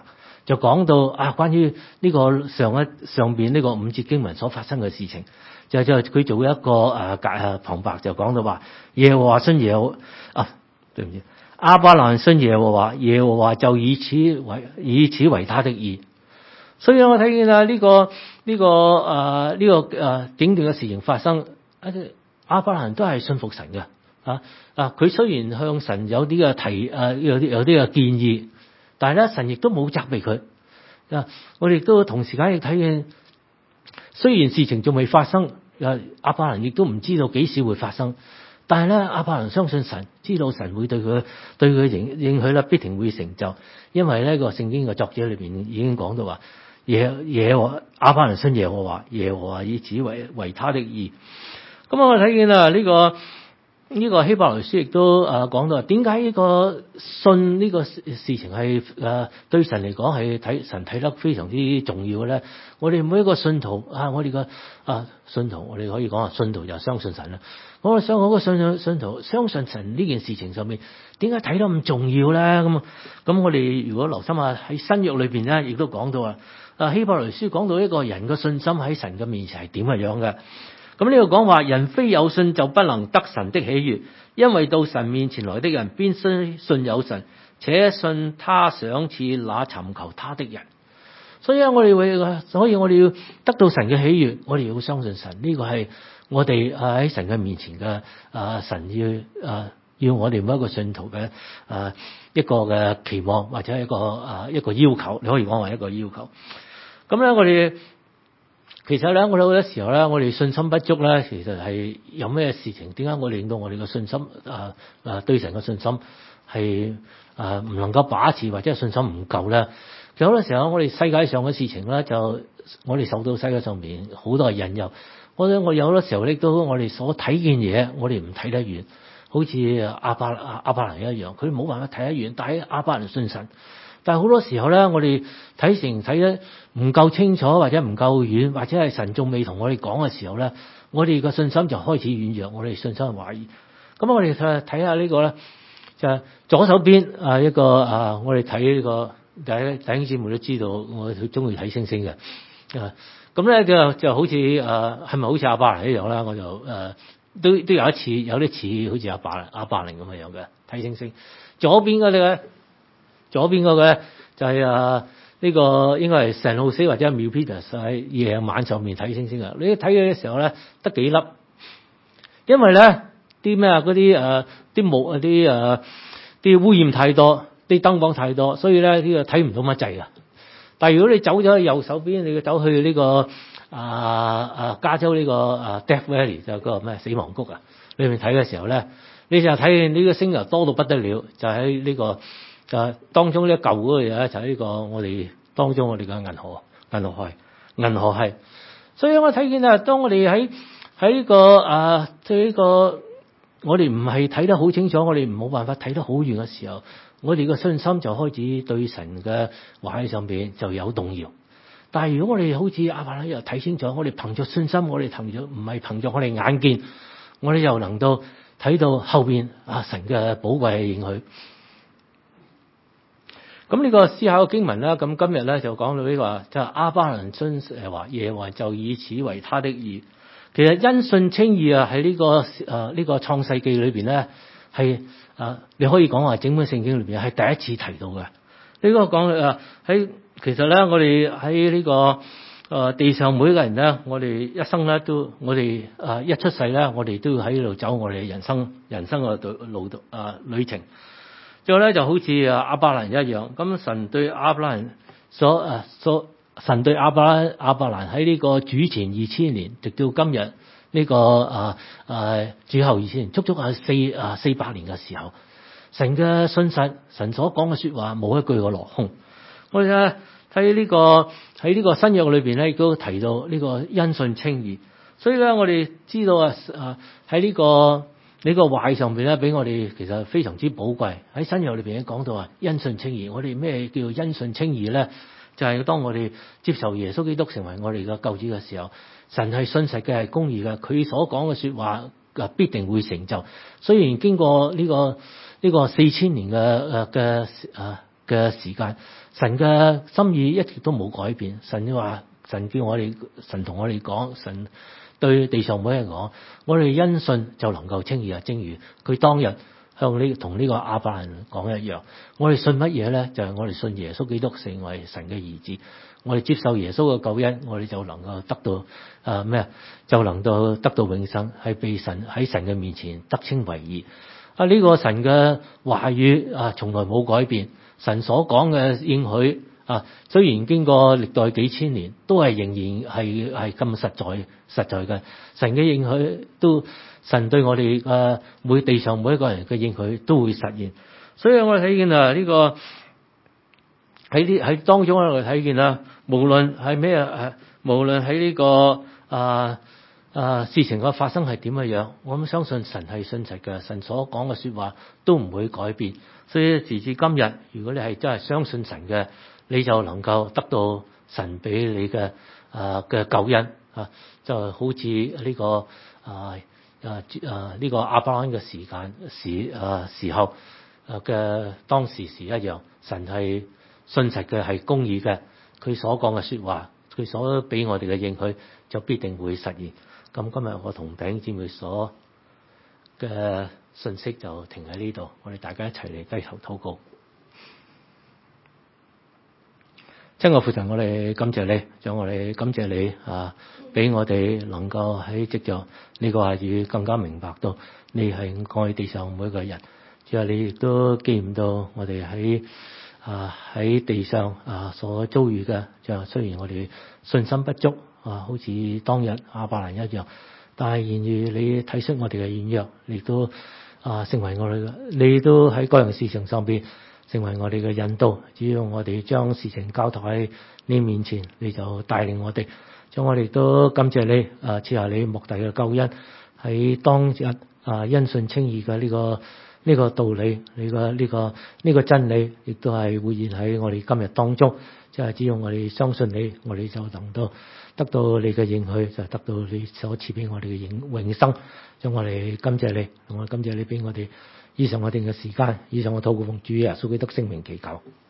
就講到啊，關於呢個上一上邊呢個五節經文所發生嘅事情，就就佢做一個誒解誒旁白，就講到話耶和華信耶和啊，對唔住，亞伯蘭信耶和華，耶和華就以此為以此為他的義。所以我睇見啊呢個呢、這個誒呢、呃這個誒、呃、整段嘅事情發生，亞伯蘭都係信服神嘅啊啊！佢雖然向神有啲嘅提誒、呃、有啲有啲嘅建議，但係咧神亦都冇責備佢啊！我哋都同時間亦睇見，雖然事情仲未發生，誒亞伯蘭亦都唔知道幾時會發生，但係咧亞伯蘭相信神，知道神會對佢對佢應應許咧必定會成就，因為呢個聖經嘅作者裏邊已經講到話。耶耶和亞伯蘭信耶和華，耶和華以此為為他的義。咁我睇見啊呢個呢、這個希伯來書亦都誒講到，點解呢個信呢個事情係誒、呃、對神嚟講係睇神睇得非常之重要嘅咧？我哋每一個信徒啊，我哋個啊信徒，我哋可以講啊，信徒就相信神啦。我想我個信信徒相信神呢件事情上面，點解睇得咁重要咧？咁咁我哋如果留心下喺新約裏邊咧，亦都講到啊。啊希伯來書講到一個人嘅信心喺神嘅面前係點嘅樣嘅。咁呢個講話，人非有信就不能得神的喜悅，因為到神面前來的人必須信有神，且信他賞賜那尋求他的人。所以我哋會，所以我哋要得到神嘅喜悅，我哋要相信神。呢、這個係我哋喺神嘅面前嘅啊神要啊要我哋每一個信徒嘅啊一個嘅期望，或者一個啊一個要求，你可以講話一個要求。咁咧，我哋其實咧，我哋好多時候咧，我哋信心不足咧，其實係有咩事情？點解我哋令到我哋嘅信心啊啊對神嘅信心係啊唔能夠把持，或者係信心唔夠咧？其實好多時候，我哋世界上嘅事情咧，就我哋受到世界上面好多引誘。我咧，我有好多時候咧，都我哋所睇見嘢，我哋唔睇得遠，好似亞伯亞伯蘭一樣，佢冇辦法睇得遠，但係亞伯蘭信神。但係好多時候咧，我哋睇成睇得唔夠清楚，或者唔夠遠，或者係神仲未同我哋講嘅時候咧，我哋個信心就開始軟弱，我哋信心懷疑。咁我哋睇睇下呢個咧，就係、左手邊啊一個啊，我哋睇呢個第一弟兄姊妹都知道，我哋中意睇星星嘅啊。咁咧就就好似啊，係咪好似亞伯蘭一樣啦？我就誒、啊、都都有一次有啲似好似亞伯亞伯蘭咁嘅樣嘅睇星星。左邊嗰啲咧。左邊嗰個咧就係啊呢個應該係聖路斯或者 Milpitas 喺夜晚上面睇星星啊！你睇嘅時候咧得幾粒，因為咧啲咩啊嗰啲誒啲木啊啲誒啲污染太多，啲燈光太多，所以咧呢個睇唔到乜滯啊！但係如果你走咗去右手邊，你要走去呢、這個啊啊加州呢、這個啊 Death Valley 就個咩死亡谷啊，裏面睇嘅時候咧，你就睇見呢個星啊多到不得了，就喺呢、這個。就當中呢舊嗰個嘢咧，就係呢個我哋當中我哋嘅銀河銀河系銀河系。所以我睇見啊，當我哋喺喺呢個啊，即係呢個我哋唔係睇得好清楚，我哋冇辦法睇得好遠嘅時候，我哋嘅信心就開始對神嘅話喺上邊就有動搖。但係如果我哋好似亞伯蘭又睇清楚，我哋憑着信心，我哋憑着唔係憑着我哋眼見，我哋又能夠睇到後邊啊神嘅寶貴嘅應許。咁呢個思考嘅經文咧，咁今日咧就講到呢、這個，就係亞伯蘭信誒話耶和華就以此為他的義。其實因信稱義啊，喺呢個誒呢、這個創世記裏邊咧，係啊你可以講話整本聖經裏邊係第一次提到嘅。呢、這個講誒喺其實咧，我哋喺呢個誒、呃、地上每一個人咧，我哋一生咧都我哋誒一出世咧，我哋都要喺度走我哋人生人生嘅路路啊旅程。之後咧就好似啊亞伯蘭一樣，咁神對亞伯蘭所誒所神對亞伯蘭亞伯蘭喺呢個主前二千年，直到今日呢、這個啊啊主後二千年，足足係四啊四百年嘅時候，神嘅信實，神所講嘅說話冇一句嘅落空。我哋咧睇呢個喺呢個新約裏邊咧，亦都提到呢個因信稱義，所以咧我哋知道啊啊喺呢個。呢個話上邊咧，俾我哋其實非常之寶貴。喺新約裏邊講到啊，因信稱義。我哋咩叫因信稱義咧？就係、是、當我哋接受耶穌基督成為我哋嘅救主嘅時候，神係信實嘅，係公義嘅，佢所講嘅說話必定會成就。雖然經過呢、這個呢、這個四千年嘅誒嘅啊嘅時間，神嘅心意一直都冇改變。神話神叫我哋，神同我哋講，神對地上每一人講，我哋因信就能夠稱義啊！正如佢當日向呢同呢個亞伯蘭講一樣，我哋信乜嘢咧？就係、是、我哋信耶穌基督成為神嘅兒子，我哋接受耶穌嘅救恩，我哋就能夠得到啊咩、呃？就能夠得到永生，係被神喺神嘅面前得稱為義。啊！呢、這個神嘅話語啊，從來冇改變。神所講嘅應許啊，雖然經過歷代幾千年，都係仍然係係咁實在實在嘅。神嘅應許都，神對我哋嘅每地上每一個人嘅應許都會實現。所以我哋睇見啊，呢、這個喺啲喺當中我哋睇見啊，無論係咩啊，無論喺呢個啊。啊！事情嘅發生係點嘅樣，我咁相信神係信實嘅，神所講嘅說話都唔會改變。所以時至今日，如果你係真係相信神嘅，你就能夠得到神俾你嘅啊嘅救恩啊，就好似呢、這個啊啊啊呢、這個亞伯蘭嘅時間時啊時候啊嘅當時時一樣，神係信實嘅，係公義嘅，佢所講嘅說話，佢所俾我哋嘅應許就必定會實現。咁今日我同弟兄姊妹所嘅信息就停喺呢度，我哋大家一齊嚟低頭禱告。親愛父神，我哋感謝你，將我哋感謝你啊，俾我哋能夠喺藉着呢個話語更加明白到你係愛地上每一個人。主啊，你亦都記唔到我哋喺啊喺地上啊所遭遇嘅，就雖然我哋信心不足。啊，好似當日亞伯蘭一樣，但係然而你睇出我哋嘅軟弱，你都啊成為我哋嘅，你都喺各樣事情上邊成為我哋嘅引導。只要我哋將事情交託喺你面前，你就帶領我哋。將我哋都感謝你啊，賜下你莫大嘅救恩喺當日啊因信稱義嘅呢個呢、這個道理，呢、這個呢、這個呢、這個真理，亦都係會現喺我哋今日當中。即係只要我哋相信你，我哋就能夠得到你嘅應許，就得到你所賜俾我哋嘅永永生。將我哋感謝你，我感謝你俾我哋以上我哋嘅時間，以上我禱告奉主耶穌基督聖名祈求。